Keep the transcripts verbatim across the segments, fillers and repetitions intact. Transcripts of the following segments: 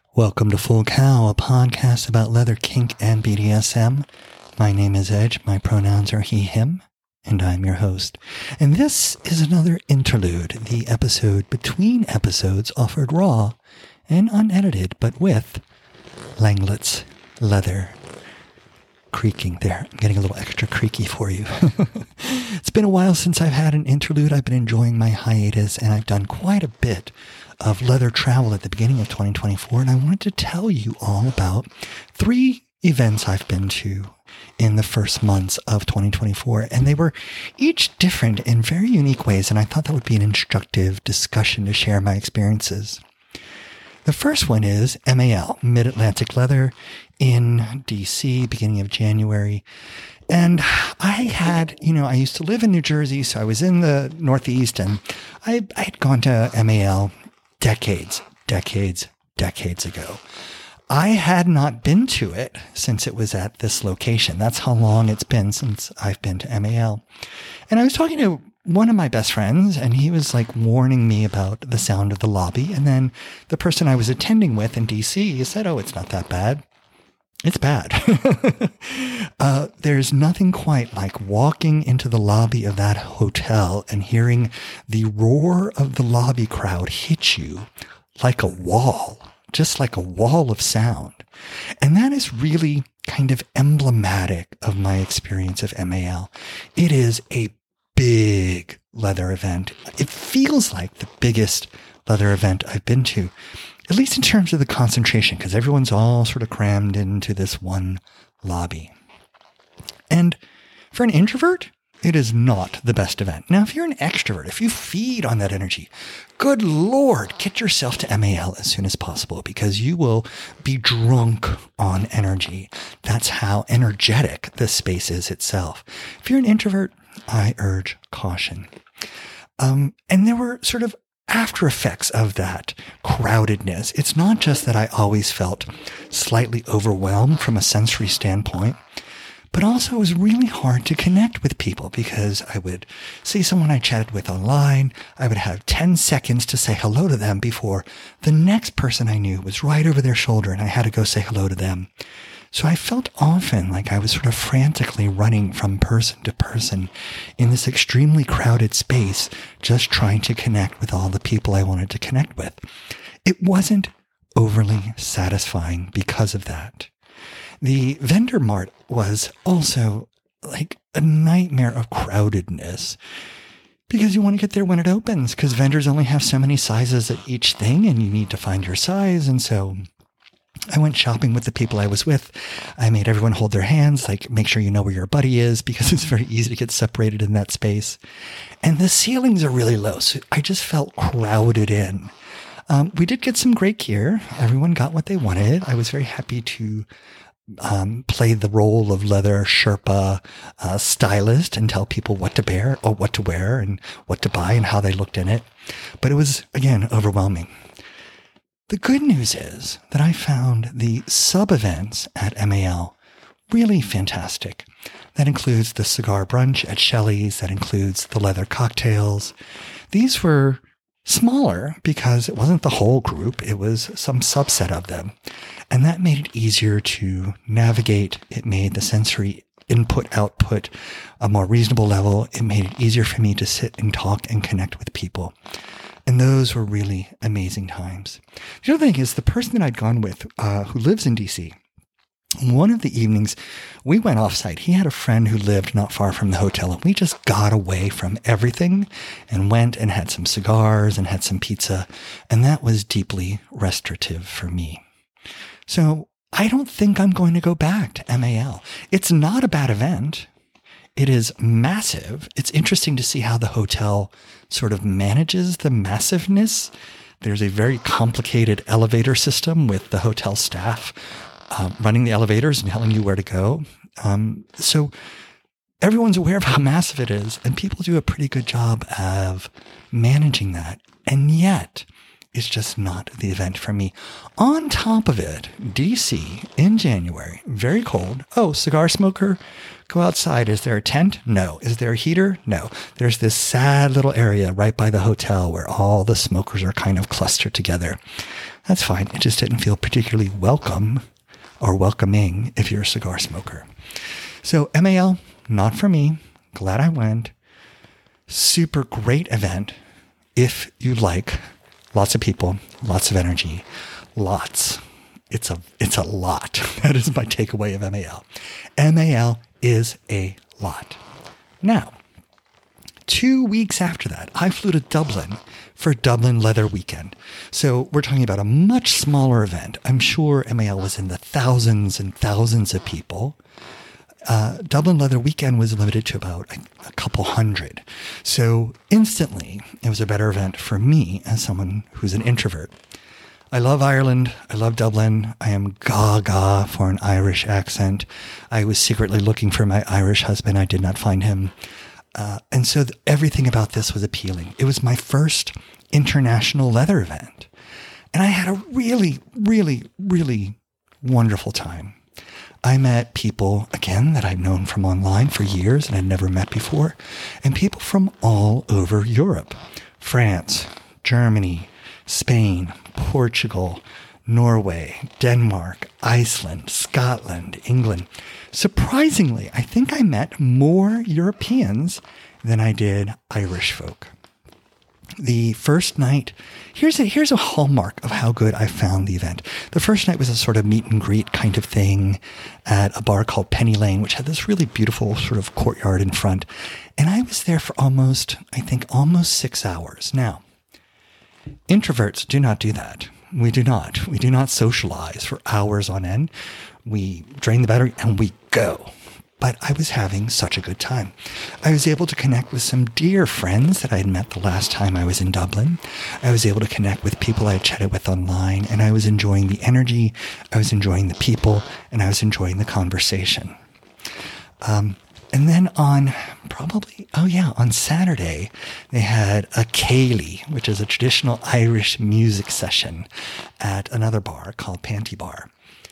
Welcome to Full Cow, a podcast about leather, kink, and B D S M. My name is Edge, my pronouns are he, him, and I'm your host. And this is another interlude, the episode between episodes offered raw and unedited, but with Langlet's leather creaking there. I'm getting a little extra creaky for you. It's been a while since I've had an interlude. I've been enjoying my hiatus, and I've done quite a bit of leather travel at the beginning of twenty twenty-four, and I wanted to tell you all about three events I've been to in the first months of twenty twenty-four, and they were each different in very unique ways, and I thought that would be an instructive discussion to share my experiences. The first one is M A L, Mid-Atlantic Leather, in D C, beginning of January. And I had, you know, I used to live in New Jersey, so I was in the Northeast, and I I had gone to M A L decades, decades, decades ago. I had not been to it since it was at this location. That's how long it's been since I've been to M A L. And I was talking to one of my best friends, and he was like warning me about the sound of the lobby. And then the person I was attending with in D C said, oh, it's not that bad. It's bad. uh, there's nothing quite like walking into the lobby of that hotel and hearing the roar of the lobby crowd hit you like a wall, just like a wall of sound. And that is really kind of emblematic of my experience of M A L. It is a big leather event. It feels like the biggest leather event I've been to, at least in terms of the concentration, because everyone's all sort of crammed into this one lobby. And for an introvert, it is not the best event. Now, if you're an extrovert, if you feed on that energy, good Lord, get yourself to M A L as soon as possible, because you will be drunk on energy. That's how energetic the space is itself. If you're an introvert, I urge caution. Um, and there were sort of after effects of that crowdedness. It's not just that I always felt slightly overwhelmed from a sensory standpoint, but also it was really hard to connect with people, because I would see someone I chatted with online. I would have ten seconds to say hello to them before the next person I knew was right over their shoulder, and I had to go say hello to them. So I felt often like I was sort of frantically running from person to person in this extremely crowded space, just trying to connect with all the people I wanted to connect with. It wasn't overly satisfying because of that. The vendor mart was also like a nightmare of crowdedness, because you want to get there when it opens, because vendors only have so many sizes at each thing, and you need to find your size. And so I went shopping with the people I was with. I made everyone hold their hands, like make sure you know where your buddy is, because it's very easy to get separated in that space. And the ceilings are really low, so I just felt crowded in. Um, we did get some great gear. Everyone got what they wanted. I was very happy to um, play the role of leather Sherpa uh, stylist and tell people what to bear or what to wear and what to buy and how they looked in it. But it was, again, overwhelming. The good news is that I found the sub-events at M A L really fantastic. That includes the cigar brunch at Shelley's. That includes the leather cocktails. These were smaller because it wasn't the whole group. It was some subset of them. And that made it easier to navigate. It made the sensory input output a more reasonable level. It made it easier for me to sit and talk and connect with people. And those were really amazing times. The other thing is, the person that I'd gone with, uh, who lives in D C, one of the evenings we went offsite. He had a friend who lived not far from the hotel, and we just got away from everything and went and had some cigars and had some pizza. And that was deeply restorative for me. So I don't think I'm going to go back to M A L. It's not a bad event. It is massive. It's interesting to see how the hotel sort of manages the massiveness. There's a very complicated elevator system with the hotel staff uh, running the elevators and telling you where to go. Um, so everyone's aware of how massive it is, and people do a pretty good job of managing that. And yet, it's just not the event for me. On top of it, D C in January, very cold. Oh, cigar smoker, go outside. Is there a tent? No. Is there a heater? No. There's this sad little area right by the hotel where all the smokers are kind of clustered together. That's fine. It just didn't feel particularly welcome or welcoming if you're a cigar smoker. So M A L, not for me. Glad I went. Super great event if you like lots of people, lots of energy, lots. It's a it's a lot. That is my takeaway of M A L. M A L is a lot. Now, two weeks after that, I flew to Dublin for Dublin Leather Weekend. So we're talking about a much smaller event. I'm sure M A L was in the thousands and thousands of people. Uh, Dublin Leather Weekend was limited to about a, a couple hundred. So instantly, it was a better event for me as someone who's an introvert. I love Ireland. I love Dublin. I am gaga for an Irish accent. I was secretly looking for my Irish husband. I did not find him. Uh, and so th- everything about this was appealing. It was my first international leather event. And I had a really, really, really wonderful time. I met people, again, that I've known from online for years and I'd never met before, and people from all over Europe. France, Germany, Spain, Portugal, Norway, Denmark, Iceland, Scotland, England. Surprisingly, I think I met more Europeans than I did Irish folk. The first night, here's a, here's a hallmark of how good I found the event. The first night was a sort of meet and greet kind of thing at a bar called Penny Lane, which had this really beautiful sort of courtyard in front. And I was there for almost, I think, almost six hours. Now, introverts do not do that. We do not. We do not socialize for hours on end. We drain the battery and we go. But I was having such a good time. I was able to connect with some dear friends that I had met the last time I was in Dublin. I was able to connect with people I had chatted with online, and I was enjoying the energy, I was enjoying the people, and I was enjoying the conversation. Um, and then on probably, oh yeah, on Saturday, they had a Céilí, which is a traditional Irish music session at another bar called Panty Bar.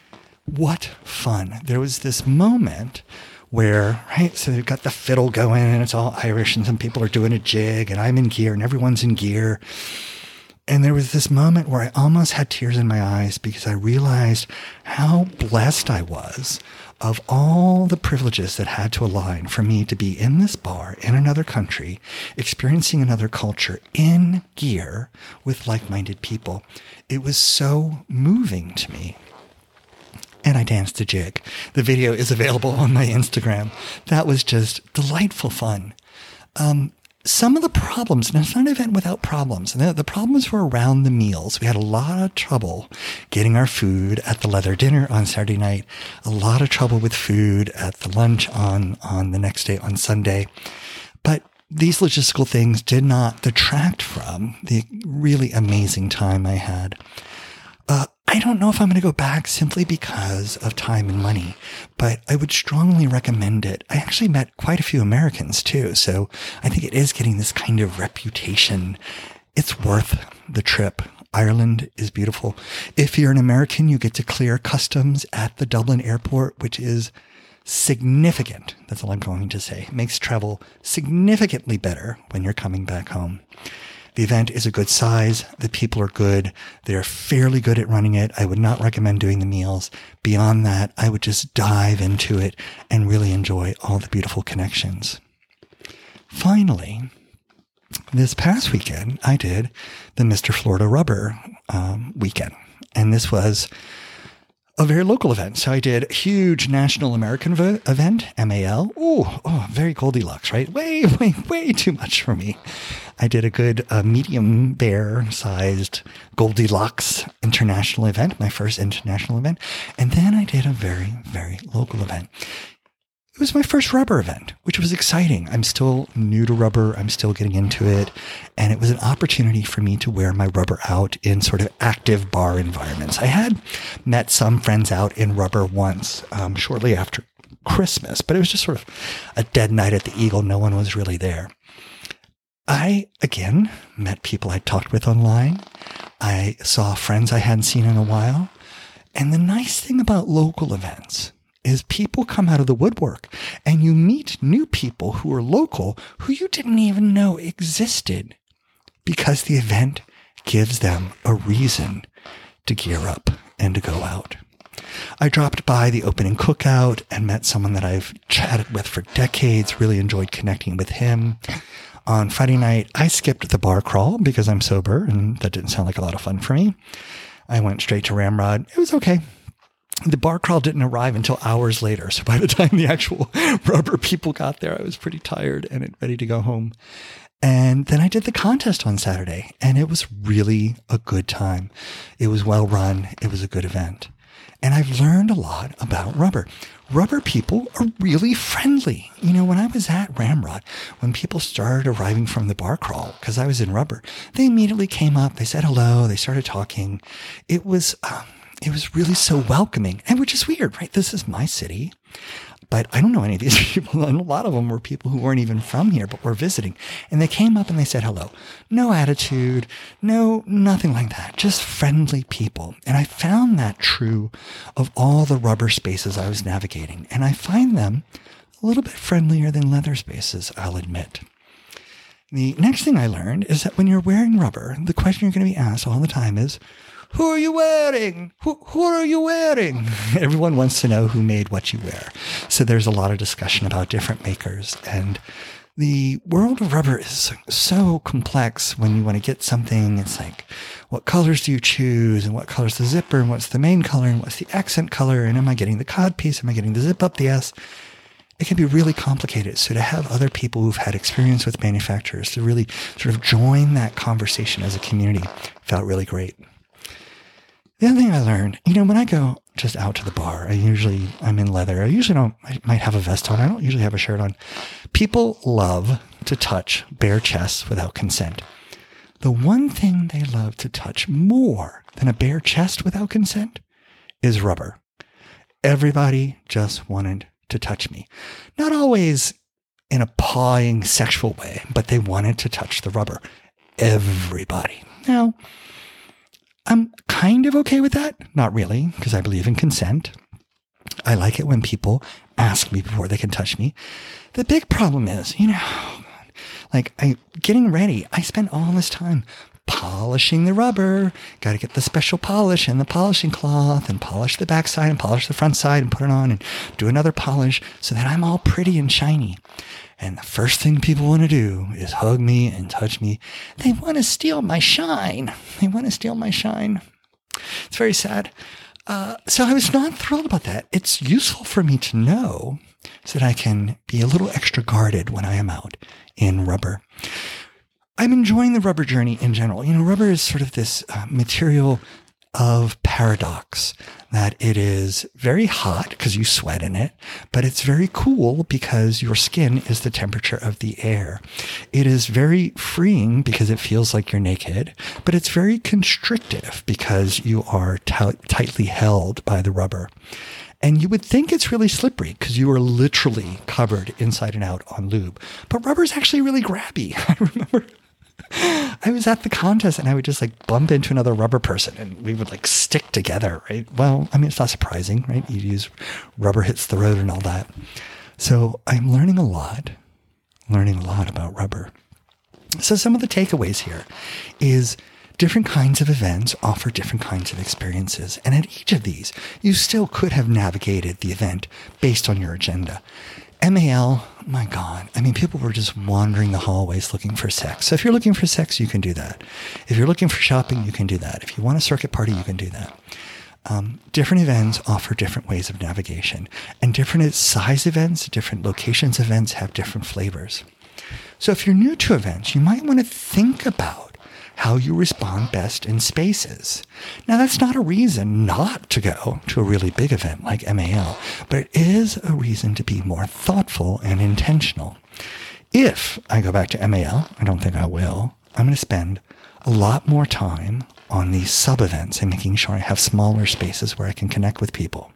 What fun. There was this moment where, right, so they've got the fiddle going and it's all Irish and some people are doing a jig and I'm in gear and everyone's in gear. And there was this moment where I almost had tears in my eyes because I realized how blessed I was of all the privileges that had to align for me to be in this bar in another country, experiencing another culture in gear with like-minded people. It was so moving to me. And I danced a jig. The video is available on my Instagram. That was just delightful fun. Um, some of the problems, and it's not an event without problems. The, the problems were around the meals. We had a lot of trouble getting our food at the leather dinner on Saturday night. A lot of trouble with food at the lunch on, on the next day, on Sunday. But these logistical things did not detract from the really amazing time I had. Uh, I don't know if I'm going to go back simply because of time and money, but I would strongly recommend it. I actually met quite a few Americans too, so I think it is getting this kind of reputation. It's worth the trip. Ireland is beautiful. If you're an American, you get to clear customs at the Dublin airport, which is significant. That's all I'm going to say. It makes travel significantly better when you're coming back home. The event is a good size. The people are good. They're fairly good at running it. I would not recommend doing the meals. Beyond that, I would just dive into it and really enjoy all the beautiful connections. Finally, this past weekend, I did the Mister Florida Rubber um, weekend. And this was a very local event. So I did a huge national American v- event, M A L. Ooh, oh, very Goldilocks, right? Way, way, way too much for me. I did a good uh, medium bear-sized Goldilocks international event, my first international event. And then I did a very, very local event. It was my first rubber event, which was exciting. I'm still new to rubber. I'm still getting into it. And it was an opportunity for me to wear my rubber out in sort of active bar environments. I had met some friends out in rubber once, um, shortly after Christmas, but it was just sort of a dead night at the Eagle. No one was really there. I, again, met people I talked with online. I saw friends I hadn't seen in a while. And the nice thing about local events is people come out of the woodwork and you meet new people who are local who you didn't even know existed because the event gives them a reason to gear up and to go out. I dropped by the opening cookout and met someone that I've chatted with for decades, really enjoyed connecting with him. On Friday night, I skipped the bar crawl because I'm sober, and that didn't sound like a lot of fun for me. I went straight to Ramrod. It was okay. The bar crawl didn't arrive until hours later, so by the time the actual rubber people got there, I was pretty tired and ready to go home. And then I did the contest on Saturday, and it was really a good time. It was well run. It was a good event. And I've learned a lot about rubber. Rubber people are really friendly. You know, when I was at Ramrod, when people started arriving from the bar crawl, because I was in rubber, they immediately came up, they said hello, they started talking. It was, um, it was really so welcoming, and which is weird, right? This is my city. But I don't know any of these people, and a lot of them were people who weren't even from here, but were visiting. And they came up and they said hello. No attitude, no, nothing like that. Just friendly people. And I found that true of all the rubber spaces I was navigating. And I find them a little bit friendlier than leather spaces, I'll admit. The next thing I learned is that when you're wearing rubber, the question you're going to be asked all the time is, who are you wearing? Who, who are you wearing? Everyone wants to know who made what you wear. So there's a lot of discussion about different makers. And the world of rubber is so complex when you want to get something. It's like, what colors do you choose? And what color's the zipper? And what's the main color? And what's the accent color? And am I getting the cod piece? Am I getting the zip up the S? It can be really complicated. So to have other people who've had experience with manufacturers to really sort of join that conversation as a community felt really great. The other thing I learned, you know, when I go just out to the bar, I usually, I'm in leather. I usually don't, I might have a vest on. I don't usually have a shirt on. People love to touch bare chests without consent. The one thing they love to touch more than a bare chest without consent is rubber. Everybody just wanted to touch me. Not always in a pawing sexual way, but they wanted to touch the rubber. Everybody. Now, I'm kind of okay with that. Not really, because I believe in consent. I like it when people ask me before they can touch me. The big problem is, you know, like I getting ready. I spent all this time polishing the rubber. Got to get the special polish and the polishing cloth and polish the backside and polish the front side and put it on and do another polish so that I'm all pretty and shiny. And the first thing people want to do is hug me and touch me. They want to steal my shine. They want to steal my shine. It's very sad. Uh, so I was not thrilled about that. It's useful for me to know so that I can be a little extra guarded when I am out in rubber. I'm enjoying the rubber journey in general. You know, rubber is sort of this uh, material of paradox, that it is very hot because you sweat in it, but it's very cool because your skin is the temperature of the air. It is very freeing because it feels like you're naked, but it's very constrictive because you are t- tightly held by the rubber. And you would think it's really slippery because you are literally covered inside and out on lube. But rubber is actually really grabby. I remember I was at the contest and I would just like bump into another rubber person and we would like stick together, right? Well, I mean, it's not surprising, right? You use rubber hits the road and all that. So I'm learning a lot, learning a lot about rubber. So some of the takeaways here is different kinds of events offer different kinds of experiences. And at each of these, you still could have navigated the event based on your agenda. M A L, my God. I mean, people were just wandering the hallways looking for sex. So if you're looking for sex, you can do that. If you're looking for shopping, you can do that. If you want a circuit party, you can do that. Um, different events offer different ways of navigation. And different size events, different locations events have different flavors. So if you're new to events, you might want to think about how you respond best in spaces. Now, that's not a reason not to go to a really big event like M A L, but it is a reason to be more thoughtful and intentional. If I go back to M A L, I don't think I will, I'm going to spend a lot more time on these sub-events and making sure I have smaller spaces where I can connect with people.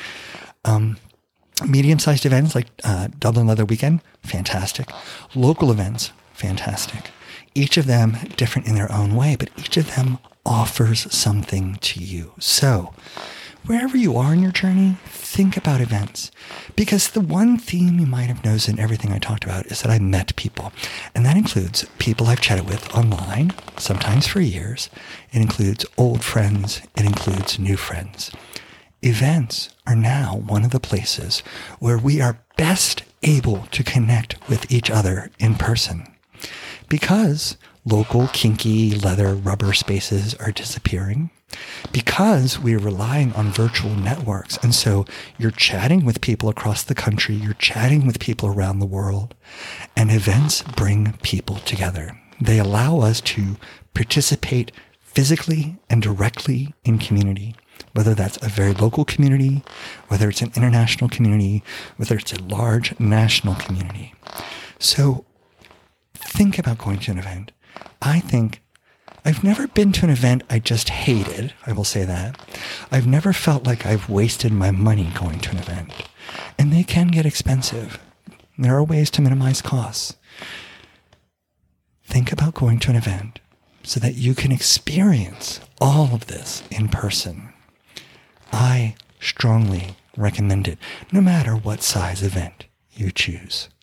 Um, medium-sized events like uh, Dublin Leather Weekend, fantastic. Local events, fantastic. Each of them different in their own way, but each of them offers something to you. So wherever you are in your journey, think about events. Because the one theme you might have noticed in everything I talked about is that I met people. And that includes people I've chatted with online, sometimes for years. It includes old friends. It includes new friends. Events are now one of the places where we are best able to connect with each other in person. Because local kinky leather rubber spaces are disappearing, because we're relying on virtual networks. And so you're chatting with people across the country, you're chatting with people around the world, and events bring people together. They allow us to participate physically and directly in community, whether that's a very local community, whether it's an international community, whether it's a large national community. So think about going to an event. I think I've never been to an event I just hated. I will say that. I've never felt like I've wasted my money going to an event. And they can get expensive. There are ways to minimize costs. Think about going to an event so that you can experience all of this in person. I strongly recommend it, no matter what size event you choose.